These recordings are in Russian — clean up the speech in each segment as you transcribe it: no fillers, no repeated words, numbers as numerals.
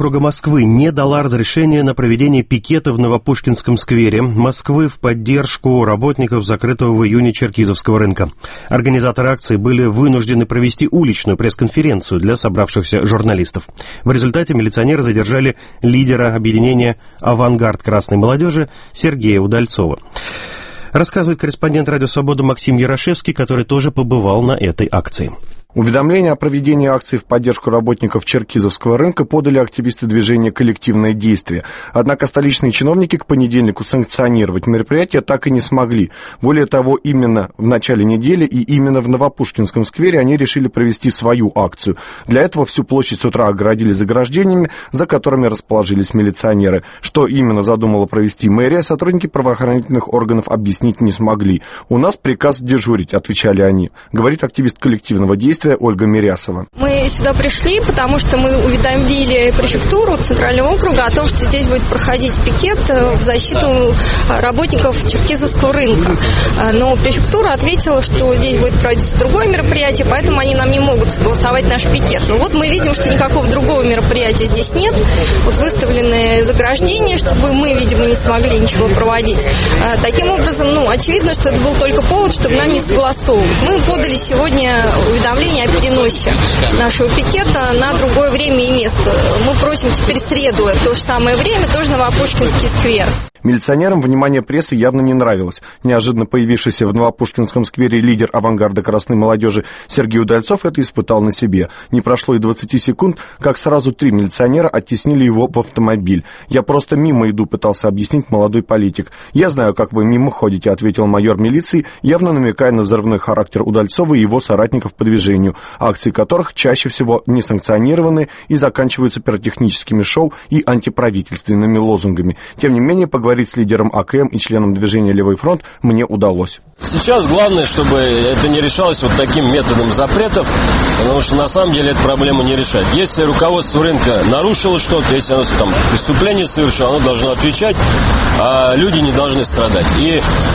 округа Москвы не дала разрешения на проведение пикета в Новопушкинском сквере Москвы в поддержку работников закрытого в июне Черкизовского рынка. Организаторы акции были вынуждены провести уличную пресс-конференцию для собравшихся журналистов. В результате милиционеры задержали лидера объединения «Авангард красной молодежи» Сергея Удальцова. Рассказывает корреспондент «Радио Свобода» Максим Ярошевский, который тоже побывал на этой акции. Уведомление о проведении акции в поддержку работников Черкизовского рынка подали активисты движения «Коллективное действие». Однако столичные чиновники к понедельнику санкционировать мероприятие так и не смогли. Более того, именно в начале недели и именно в Новопушкинском сквере они решили провести свою акцию. Для этого всю площадь с утра огородили заграждениями, за которыми расположились милиционеры. Что именно задумала провести мэрия, сотрудники правоохранительных органов объяснить не смогли. «У нас приказ дежурить», — отвечали они, говорит активист коллективного действия Ольга Мирясова. Мы сюда пришли, потому что мы уведомили префектуру Центрального округа о том, что здесь будет проходить пикет в защиту работников Черкизовского рынка. Но префектура ответила, что здесь будет проводиться другое мероприятие, поэтому они нам не могут согласовать наш пикет. Но вот мы видим, что никакого другого мероприятия здесь нет. Вот выставлены заграждения, чтобы мы, видимо, не смогли ничего проводить. Таким образом, очевидно, что это был только повод, чтобы нам не согласовывать. Мы подали сегодня уведомление о переносе нашего пикета на другое время и место. Мы просим теперь среду, в то же самое время, тоже Новопушкинский сквер. Милиционерам внимание прессы явно не нравилось. Неожиданно появившийся в Новопушкинском сквере лидер авангарда красной молодежи Сергей Удальцов это испытал на себе. Не прошло и 20 секунд, как сразу 3 милиционера оттеснили его в автомобиль. «Я просто мимо иду», — пытался объяснить молодой политик. «Я знаю, как вы мимо ходите», — ответил майор милиции, явно намекая на взрывной характер Удальцова и его соратников по движению, акции которых чаще всего не санкционированы и заканчиваются пиротехническими шоу и антиправительственными лозунгами. Тем не менее, поговорить с лидером АКМ и членом движения «Левый фронт» мне удалось. Сейчас главное, чтобы это не решалось вот таким методом запретов, потому что на самом деле эту проблему не решает. Если руководство рынка нарушило что-то, если оно там преступление совершило, оно должно отвечать, а люди не должны страдать. И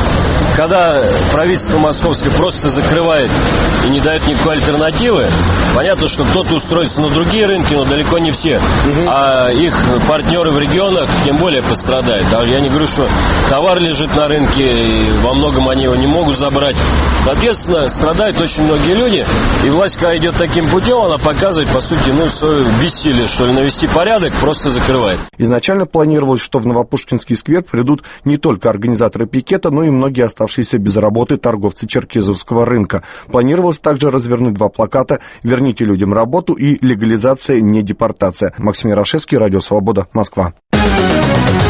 когда правительство московское просто закрывает и не дает никакой альтернативы, понятно, что кто-то устроится на другие рынки, но далеко не все. А их партнеры в регионах тем более пострадают. Я не говорю, что товар лежит на рынке, и во многом они его не могут забрать. Соответственно, страдают очень многие люди. И власть, когда идет таким путем, она показывает, по сути, свое бессилие, что ли, навести порядок, просто закрывает. Изначально планировалось, что в Новопушкинский сквер придут не только организаторы пикета, но и многие оставшиеся без работы торговцы Черкизовского рынка. Планировалось также развернуть 2 плаката «Верните людям работу» и «Легализация, не депортация». Максим Ярошевский, Радио Свобода, Москва.